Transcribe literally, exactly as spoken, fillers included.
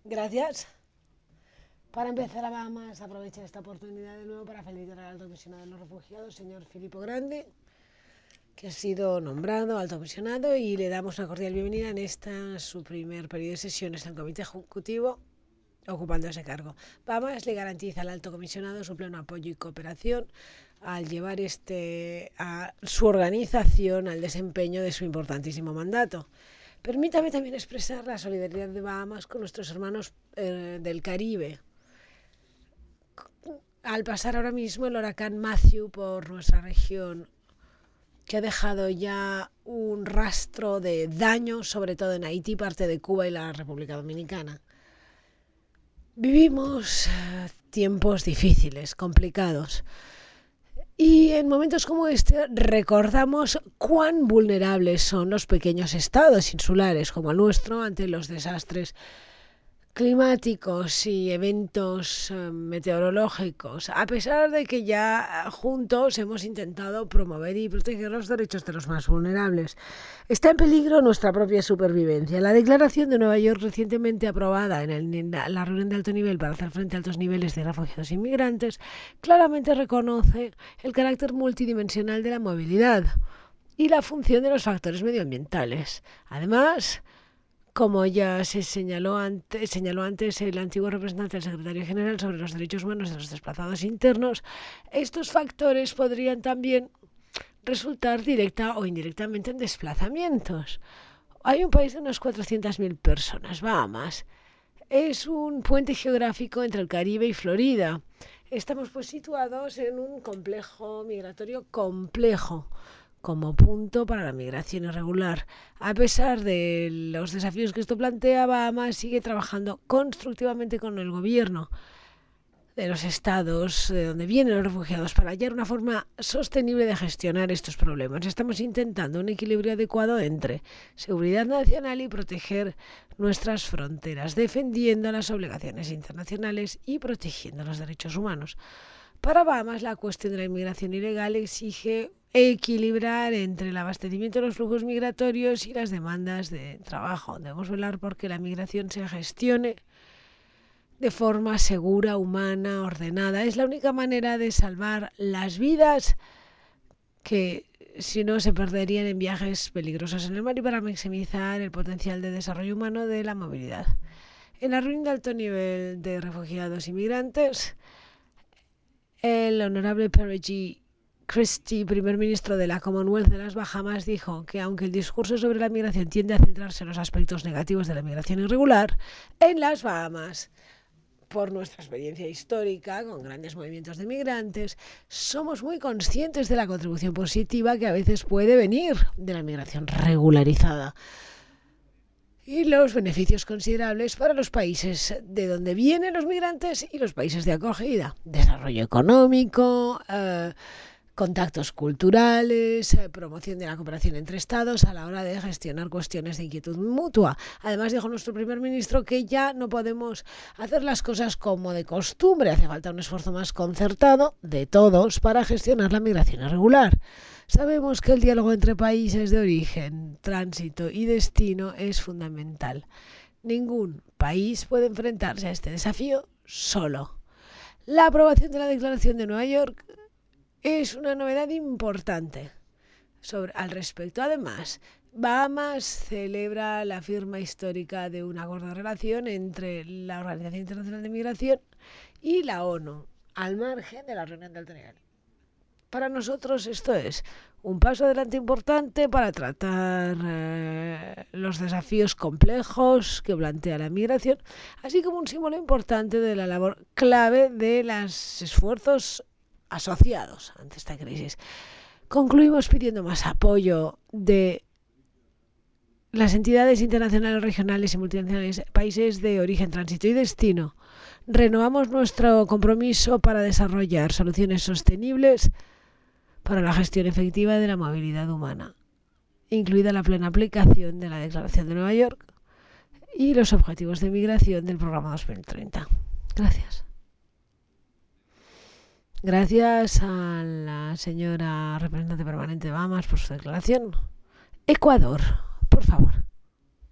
Gracias. Para empezar, vamos a aprovechar esta oportunidad de nuevo para felicitar al alto comisionado de los refugiados, señor Filippo Grandi, que ha sido nombrado alto comisionado, y le damos una cordial bienvenida en esta su primer periodo de sesiones del Comité Ejecutivo ocupando ese cargo. Bahamas le garantiza al alto comisionado su pleno apoyo y cooperación al llevar este a su organización al desempeño de su importantísimo mandato. Permítame también expresar la solidaridad de Bahamas con nuestros hermanos eh, del Caribe, al pasar ahora mismo el huracán Matthew por nuestra región, que ha dejado ya un rastro de daño, sobre todo en Haití, parte de Cuba y la República Dominicana. Vivimos tiempos difíciles, complicados, y en momentos como este recordamos cuán vulnerables son los pequeños estados insulares como el nuestro ante los desastres climáticos y eventos eh, meteorológicos, a pesar de que ya juntos hemos intentado promover y proteger los derechos de los más vulnerables. Está en peligro nuestra propia supervivencia. La Declaración de Nueva York, recientemente aprobada en, el, en la reunión de alto nivel para hacer frente a altos niveles de refugiados e inmigrantes, claramente reconoce el carácter multidimensional de la movilidad y la función de los factores medioambientales. Además, como ya se señaló antes, señaló antes el antiguo representante del secretario general sobre los derechos humanos de los desplazados internos, estos factores podrían también resultar directa o indirectamente en desplazamientos. Hay un país de unas cuatrocientas mil personas, Bahamas. Es un puente geográfico entre el Caribe y Florida. Estamos pues situados en un complejo migratorio complejo como punto para la migración irregular. A pesar de los desafíos que esto plantea, Bahamas sigue trabajando constructivamente con el gobierno de los estados de donde vienen los refugiados para hallar una forma sostenible de gestionar estos problemas. Estamos intentando un equilibrio adecuado entre seguridad nacional y proteger nuestras fronteras, defendiendo las obligaciones internacionales y protegiendo los derechos humanos. Para Bahamas, la cuestión de la inmigración ilegal exige equilibrar entre el abastecimiento de los flujos migratorios y las demandas de trabajo. Debemos velar porque la migración se gestione de forma segura, humana, ordenada. Es la única manera de salvar las vidas que si no se perderían en viajes peligrosos en el mar y para maximizar el potencial de desarrollo humano de la movilidad. En la reunión de alto nivel de refugiados y migrantes, el honorable Perry G. Christie, primer ministro de la Commonwealth de las Bahamas, dijo que aunque el discurso sobre la migración tiende a centrarse en los aspectos negativos de la migración irregular, en las Bahamas, por nuestra experiencia histórica con grandes movimientos de migrantes, somos muy conscientes de la contribución positiva que a veces puede venir de la migración regularizada y los beneficios considerables para los países de donde vienen los migrantes y los países de acogida. Desarrollo económico, eh, contactos culturales, eh, promoción de la cooperación entre estados a la hora de gestionar cuestiones de inquietud mutua. Además, dijo nuestro primer ministro que ya no podemos hacer las cosas como de costumbre. Hace falta un esfuerzo más concertado de todos para gestionar la migración irregular. Sabemos que el diálogo entre países de origen, tránsito y destino es fundamental. Ningún país puede enfrentarse a este desafío solo. La aprobación de la Declaración de Nueva York es una novedad importante sobre, al respecto. Además, Bahamas celebra la firma histórica de un acuerdo de relación entre la Organización Internacional de Migración y la ONU, al margen de la reunión de alto nivel. Para nosotros esto es un paso adelante importante para tratar eh, los desafíos complejos que plantea la migración, así como un símbolo importante de la labor clave de los esfuerzos asociados ante esta crisis. Concluimos pidiendo más apoyo de las entidades internacionales, regionales y multinacionales, países de origen, tránsito y destino. Renovamos nuestro compromiso para desarrollar soluciones sostenibles para la gestión efectiva de la movilidad humana, incluida la plena aplicación de la Declaración de Nueva York y los objetivos de migración del programa dos mil treinta. Gracias. Gracias a la señora representante permanente de Bahamas por su declaración. Ecuador, por favor.